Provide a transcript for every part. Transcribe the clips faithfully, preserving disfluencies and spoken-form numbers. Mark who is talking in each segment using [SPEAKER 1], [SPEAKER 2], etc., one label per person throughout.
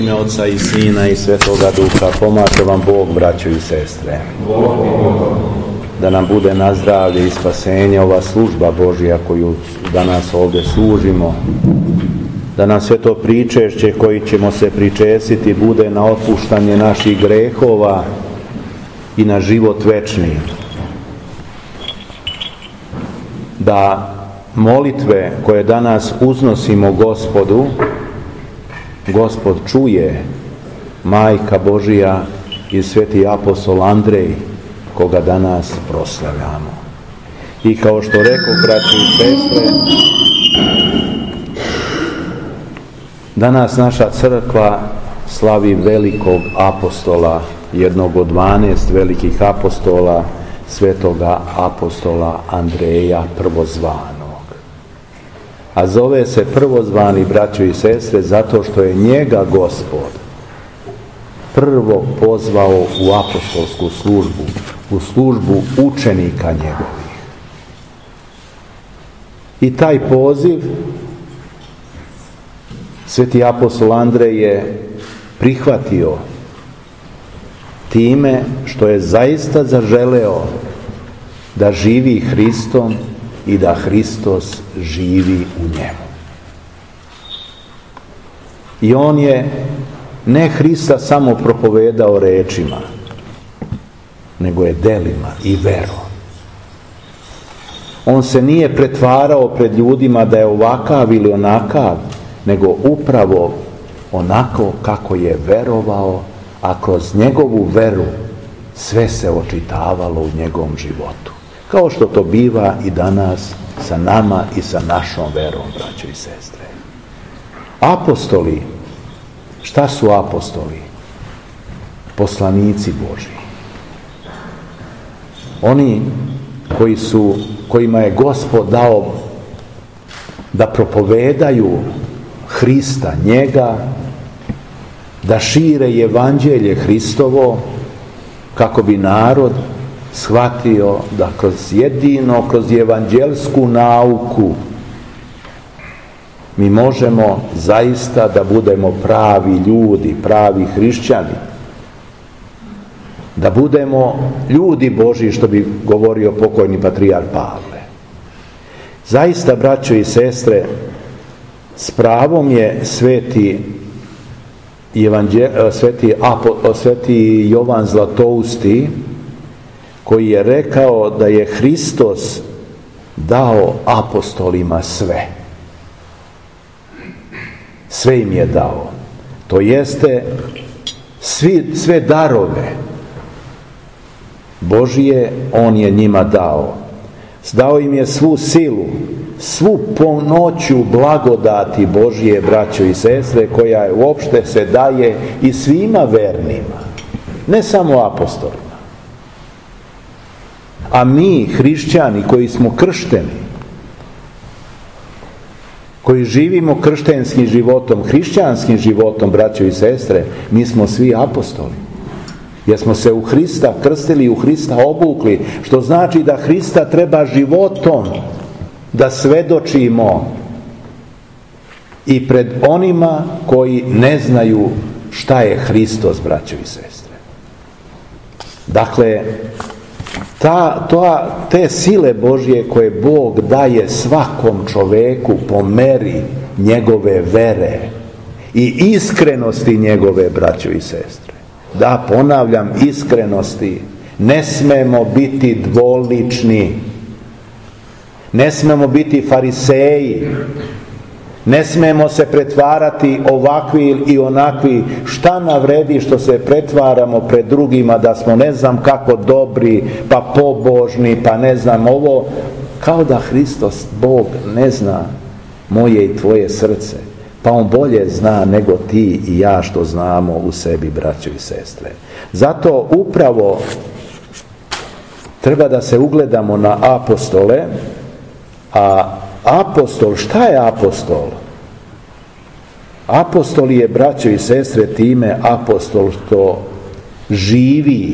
[SPEAKER 1] U ime Oca i Sina i Svetoga Duha, pomaže vam Bog, braćo i sestre. Da nam bude na zdravlje i spasenje ova služba Božja koju danas ovdje služimo. Da nam sve to pričešće koji ćemo se pričestiti bude na otpuštanje naših grehova i na život večni. Da molitve koje danas uznosimo Gospodu, Gospod čuje, Majka Božija i sveti apostol Andrej, koga danas proslavljamo. I kao što rekao, braći i sestre, danas naša crkva slavi velikog apostola, jednog od dvanaest velikih apostola, svetoga apostola Andreja prvozvanog. A zove se prvozvani, braćo i sestre, zato što je njega Gospod prvo pozvao u apostolsku službu, u službu učenika njegovih. I taj poziv sveti apostol Andrej je prihvatio time što je zaista zaželeo da živi Hristom i da Hristos živi u njemu. I on je ne Hrista samo propovedao rečima, nego je delima i verom. On se nije pretvarao pred ljudima da je ovakav ili onakav, nego upravo onako kako je verovao, a kroz njegovu veru sve se očitavalo u njegovom životu. Kao što to biva i danas sa nama i sa našom verom, braćo i sestre. Apostoli, šta su apostoli? Poslanici Božji. Oni koji su, kojima je Gospod dao da propovedaju Hrista, njega, da šire evanđelje Hristovo, kako bi narod shvatio da kroz jedino, kroz evanđelsku nauku mi možemo zaista da budemo pravi ljudi, pravi hrišćani. Da budemo ljudi Božji, što bi govorio pokojni patrijarh Pavle. Zaista, braćo i sestre, s pravom je sveti Evanđel, sveti, Apo, sveti Jovan Zlatousti, koji je rekao da je Hristos dao apostolima sve. Sve im je dao. To jeste svi, sve darove Božije on je njima dao. Dao im je svu silu, svu punoću blagodati Božije, braćo i sestre, koja je uopšte se daje i svima vernima, ne samo apostolima. A mi, hrišćani, koji smo kršteni, koji živimo krštenskim životom, hrišćanskim životom, braćo i sestre, mi smo svi apostoli. Jer smo se u Hrista krstili i u Hrista obukli, što znači da Hrista treba životom da svedočimo i pred onima koji ne znaju šta je Hristos, braćo i sestre. Dakle, ta, ta, te sile Božje koje Bog daje svakom čoveku po meri njegove vere i iskrenosti njegove, braćo i sestre. Da, ponavljam, iskrenosti. Ne smemo biti dvolični. Ne smemo biti fariseji. Ne smemo se pretvarati ovakvi i onakvi. Šta nam vredi što se pretvaramo pred drugima da smo ne znam kako dobri, pa pobožni, pa ne znam ovo. Kao da Hristos, Bog, ne zna moje i tvoje srce. Pa on bolje zna nego ti i ja što znamo u sebi, braćo i sestre. Zato upravo treba da se ugledamo na apostole. A apostol, šta je apostol? Apostol je, braćo i sestre, time apostol što živi,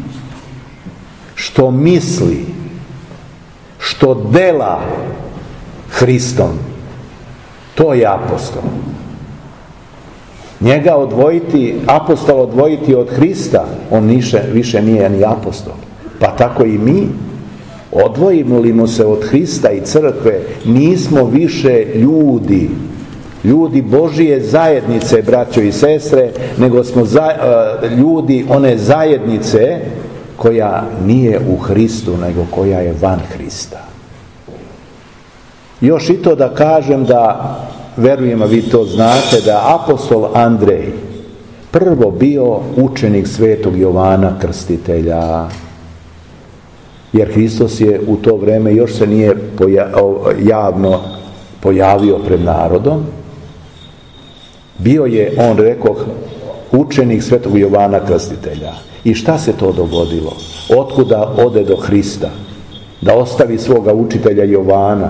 [SPEAKER 1] što misli, što dela Hristom. To je apostol. Njega odvojiti, apostol odvojiti od Hrista, on niše, više nije ni apostol. Pa tako i mi, odvojimo li mu se od Hrista i crkve, nismo više ljudi, ljudi Božije zajednice, braćo i sestre, nego smo za, uh, ljudi one zajednice koja nije u Hristu, nego koja je van Hrista. Još i to da kažem da, verujem, a vi to znate, da apostol Andrej prvo bio učenik svetog Jovana Krstitelja, jer Hristos je u to vrijeme još se nije poja, javno pojavio pred narodom. Bio je, on rekao, učenik svetog Jovana Krstitelja. I šta se to dogodilo? Otkuda ode do Hrista? Da ostavi svoga učitelja Jovana.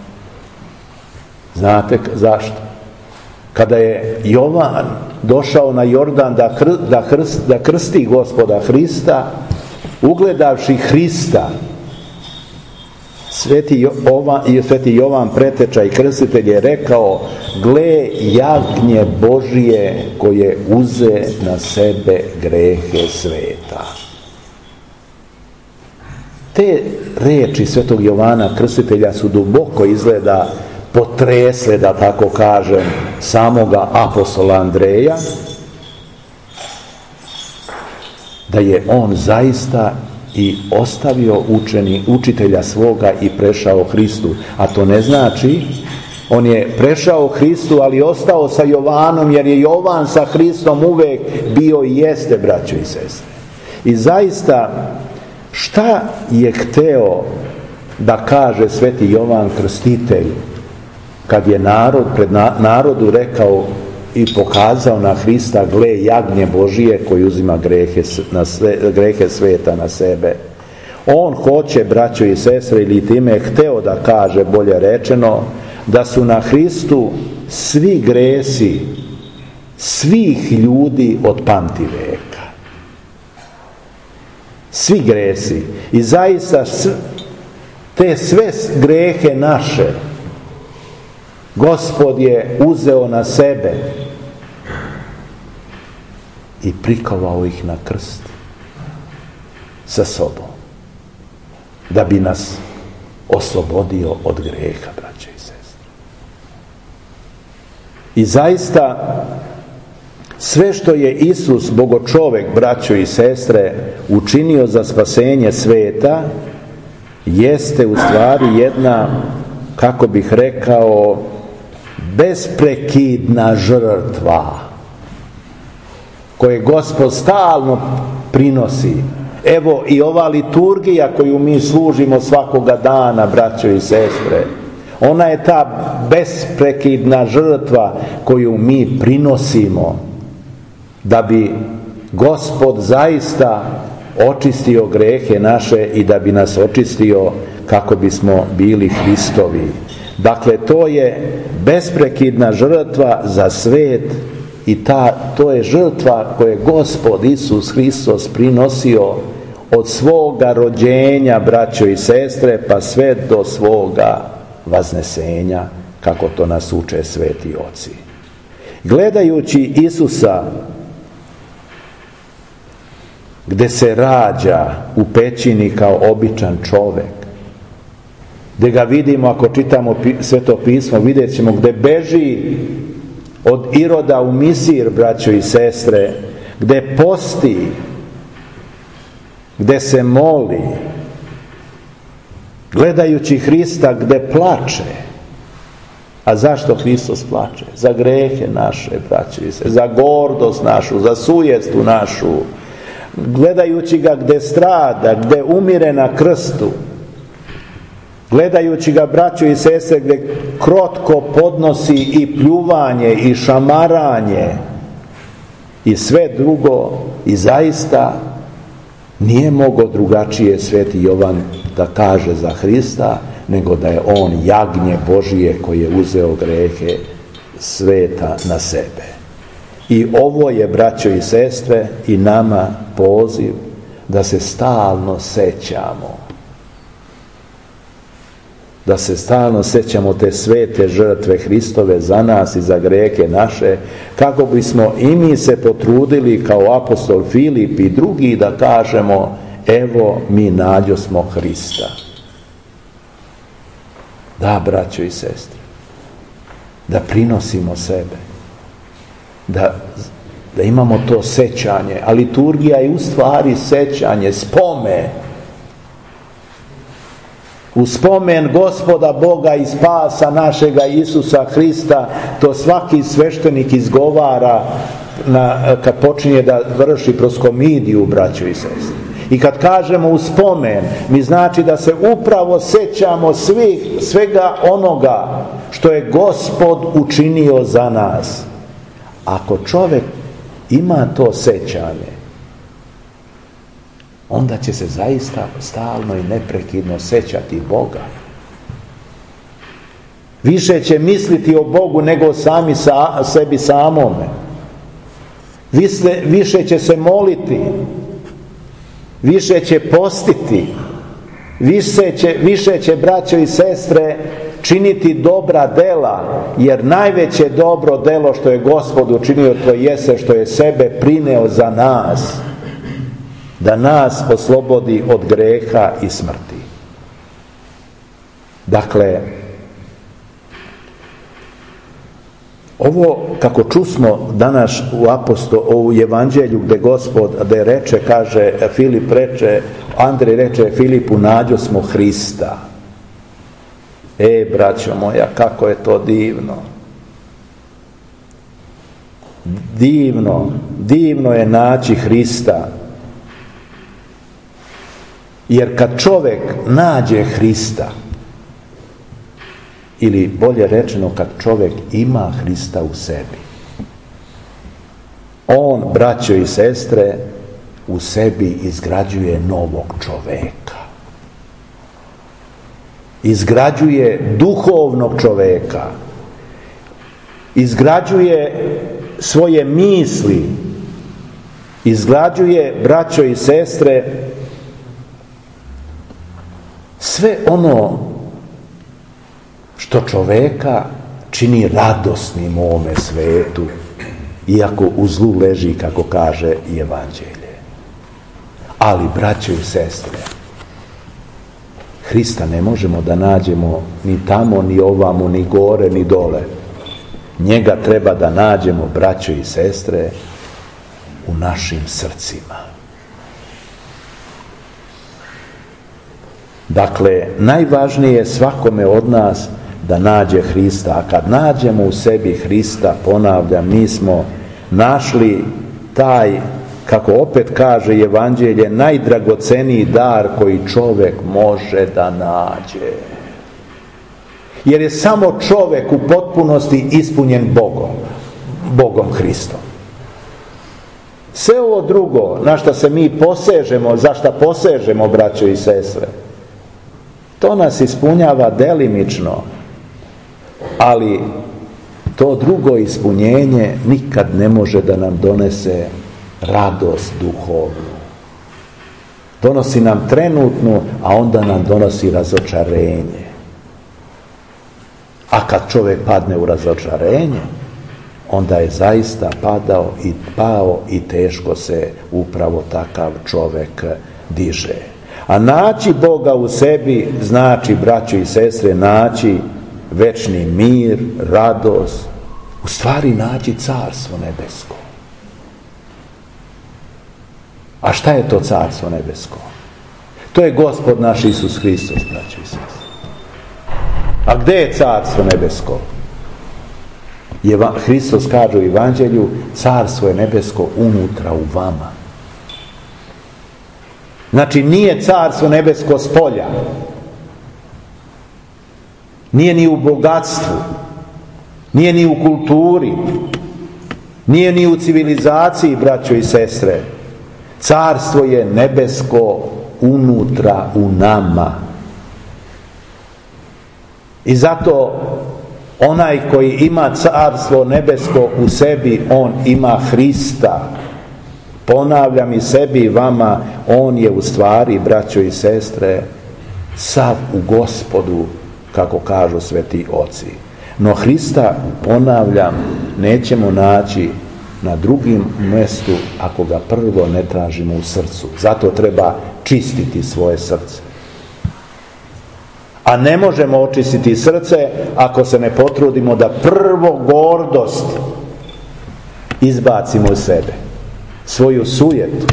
[SPEAKER 1] Znate zašto? Kada je Jovan došao na Jordan da, kr, da, krst, da krsti Gospoda Hrista, ugledavši Hrista, Sveti Jovan, i Sveti Jovan preteča i krstitelj je rekao: gle jagnje Božije koje uze na sebe grehe sveta. Te reči Svetog Jovana Krstitelja su duboko izgleda potresle, da tako kažem, samoga apostola Andreja, da je on zaista i ostavio učeni, učitelja svoga i prešao Hristu. A to ne znači, on je prešao Hristu, ali ostao sa Jovanom, jer je Jovan sa Hristom uvek bio i jeste, braćo i sestre. I zaista, šta je hteo da kaže Sveti Jovan Krstitelj, kad je narod, pred narodu rekao i pokazao na Hrista: gle jagnje Božije koji uzima grehe, na sve, grehe sveta na sebe. On hoće, braćo i sestre, ili time je hteo da kaže, bolje rečeno, da su na Hristu svi gresi svih ljudi od pamtiveka. Svi gresi. I zaista te sve grehe naše Gospod je uzeo na sebe i prikovao ih na krst sa sobom, da bi nas oslobodio od greha, braće i sestre. I zaista sve što je Isus, bogočovek, braćo i sestre, učinio za spasenje sveta, jeste u stvari jedna, kako bih rekao, besprekidna žrtva koje Gospod stalno prinosi. Evo i ova liturgija koju mi služimo svakoga dana, braćo i sestre, ona je ta besprekidna žrtva koju mi prinosimo da bi Gospod zaista očistio grehe naše i da bi nas očistio kako bismo bili Hristovi. Dakle, to je besprekidna žrtva za svet i ta, to je žrtva koju je Gospod Isus Hristos prinosio od svoga rođenja, braćo i sestre, pa sve do svoga vaznesenja, kako to nas uče sveti oci. Gledajući Isusa gde se rađa u pećini kao običan čovek, gde ga vidimo, ako čitamo Sveto pismo, vidjet ćemo gde beži od Iroda u Misir, braćo i sestre, gde posti, gde se moli, gledajući Hrista gde plače. A zašto Hristos plače? Za grehe naše, braćo i sestre, za gordost našu, za sujestu našu, gledajući ga gde strada, gde umire na krstu, gledajući ga, braćo i sestre, gdje krotko podnosi i pljuvanje i šamaranje i sve drugo, i zaista nije mogao drugačije Sveti Jovan da kaže za Hrista, nego da je on jagnje Božije koje je uzeo grehe sveta na sebe. I ovo je, braćo i sestre, i nama poziv da se stalno sećamo da se stalno sećamo te svete žrtve Hristove za nas i za grijehe naše, kako bismo i mi se potrudili kao apostol Filip i drugi da kažemo: evo, mi nađosmo Hrista. Da, braćo i sestre, da prinosimo sebe, da, da imamo to sećanje, a liturgija je u stvari sećanje, spomen. U spomen Gospoda Boga i spasa našega Isusa Hrista, to svaki sveštenik izgovara na, kad počinje da vrši proskomidiju, braćo i sestre. I kad kažemo u spomen, mi znači da se upravo sećamo svih, svega onoga što je Gospod učinio za nas. Ako čovjek ima to sećanje, onda će se zaista stalno i neprekidno sećati Boga. Više će misliti o Bogu nego sami sa, sebi samome. Više, više će se moliti, više će postiti, više će, više će, braćo i sestre, činiti dobra dela, jer najveće dobro delo što je Gospod učinio, to jeste što je sebe prineo za nas, da nas oslobodi od greha i smrti. Dakle, ovo kako čusmo danas u apostol, u evanđelju gdje Gospod, da reče, kaže Filip reče, Andrej reče Filipu, nađosmo Hrista. E, braćo moja, kako je to divno. Divno, divno je naći Hrista. Jer kad čovjek nađe Hrista, ili bolje rečeno kad čovjek ima Hrista u sebi, on, braćo i sestre, u sebi izgrađuje novog čovjeka. Izgrađuje duhovnog čovjeka. Izgrađuje svoje misli. Izgrađuje, braćo i sestre, sve ono što čovjeka čini radosnim u ovome svetu, iako u zlu leži, kako kaže i evanđelje. Ali, braćo i sestre, Hrista ne možemo da nađemo ni tamo, ni ovamo, ni gore, ni dole. Njega treba da nađemo, braćo i sestre, u našim srcima. Dakle, najvažnije je svakome od nas da nađe Hrista. A kad nađemo u sebi Hrista, ponavljam, mi smo našli taj, kako opet kaže evanđelje, najdragoceniji dar koji čovjek može da nađe. Jer je samo čovjek u potpunosti ispunjen Bogom, Bogom Hristom. Sve ovo drugo, na šta se mi posežemo, za šta posežemo, braćo i sestre, to nas ispunjava delimično, ali to drugo ispunjenje nikad ne može da nam donese radost duhovnu. Donosi nam trenutnu, a onda nam donosi razočarenje. A kad čovjek padne u razočarenje, onda je zaista padao i pao i teško se upravo takav čovjek diže. A naći Boga u sebi znači, braćo i sestre, naći večni mir, radost, u stvari naći carstvo nebesko. A šta je to carstvo nebesko? To je Gospod naš Isus Hristos, braćo i sestre. A gdje je carstvo nebesko? Hristos kaže u evanđelju, carstvo je nebesko unutra u vama. Znači, nije carstvo nebesko s polja. Nije ni u bogatstvu. Nije ni u kulturi. Nije ni u civilizaciji, braćo i sestre. Carstvo je nebesko unutra u nama. I zato onaj koji ima carstvo nebesko u sebi, on ima Hrista. Ponavljam, i sebi i vama, on je u stvari, braćo i sestre, sav u Gospodu, kako kažu sveti oci. No Hrista, ponavljam, nećemo naći na drugim mjestu ako ga prvo ne tražimo u srcu. Zato treba čistiti svoje srce. A ne možemo očistiti srce ako se ne potrudimo da prvo gordost izbacimo iz sebe. Svoju sujetu.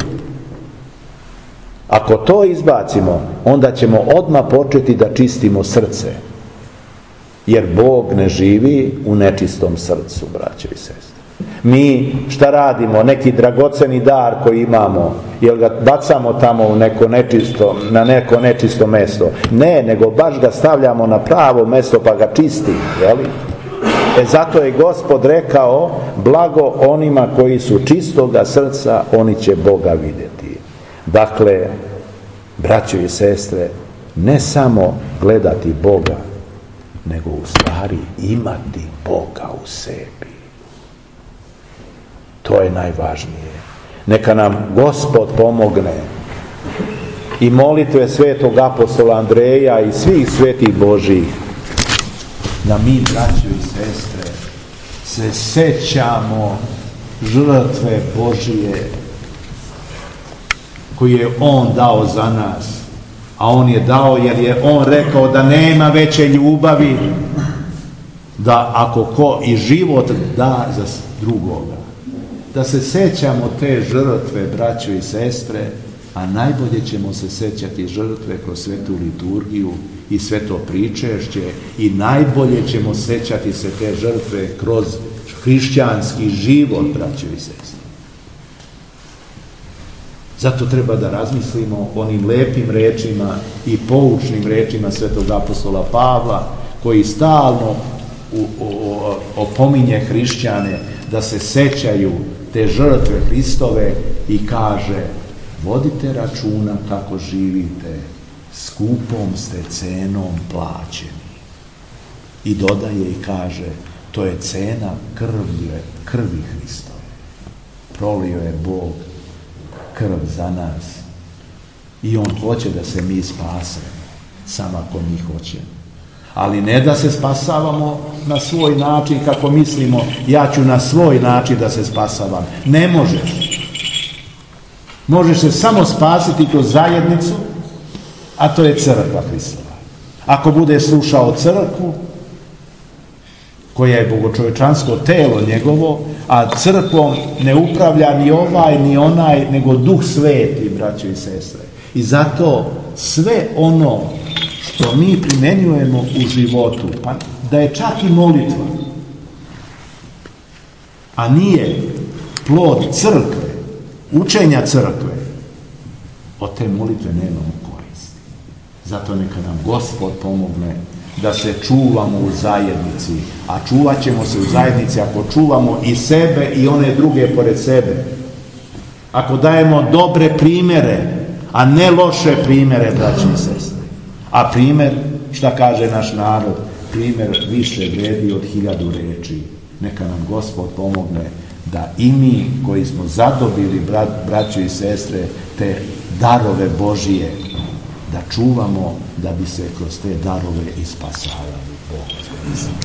[SPEAKER 1] Ako to izbacimo, onda ćemo odmah početi da čistimo srce. Jer Bog ne živi u nečistom srcu, braćo i sestre. Mi šta radimo? Neki dragoceni dar koji imamo, jel ga bacamo tamo u neko nečisto, na neko nečisto mesto? Ne, nego baš ga stavljamo na pravo mesto pa ga čistimo, jeli? E zato je Gospod rekao, blago onima koji su čistoga srca, oni će Boga vidjeti. Dakle, braćo i sestre, ne samo gledati Boga, nego u stvari imati Boga u sebi. To je najvažnije. Neka nam Gospod pomogne i molitve svetog apostola Andreja i svih svetih Božih, da mi, braćo i sestre, se sećamo žrtve Božije koju je On dao za nas. A On je dao jer je On rekao da nema veće ljubavi da ako ko i život da za drugoga. Da se sećamo te žrtve, braćo i sestre, a najbolje ćemo se sećati žrtve kroz svetu liturgiju i sveto pričešće i najbolje ćemo sećati se te žrtve kroz hrišćanski život, braćo i sestre. Zato treba da razmislimo o onim lepim rečima i poučnim rečima svetog apostola Pavla, koji stalno u, u, opominje hrišćane da se sećaju te žrtve Hristove i kaže: vodite računa kako živite, skupom ste cenom plaćeni. I dodaje i kaže: to je cena krvi, krvi Hristove. Prolio je Bog krv za nas i On hoće da se mi spasemo, samo ako mi hoćemo. Ali ne da se spasavamo na svoj način kako mislimo, ja ću na svoj način da se spasavam. Ne možeš. Možeš se samo spasiti kroz zajednicu, a to je crkva Hristova. Ako bude slušao crkvu, koja je bogočovečansko telo njegovo, a crkvom ne upravlja ni ovaj ni onaj, nego Duh Sveti, braćo i sestre. I zato sve ono što mi primjenjujemo u životu, pa da je čak i molitva, a nije plod crkve, učenja crkve, od te molitve nemamo koristi. Zato neka nam Gospod pomogne da se čuvamo u zajednici, a čuvat ćemo se u zajednici ako čuvamo i sebe i one druge pored sebe. Ako dajemo dobre primjere, a ne loše primjere, braći i sestre. A primjer, šta kaže naš narod, primjer više vredi od hiljadu reči. Neka nam Gospod pomogne da i mi koji smo zadobili, brat, braćo i sestre, te darove Božije, da čuvamo da bi se kroz te darove i spasavali. Bog.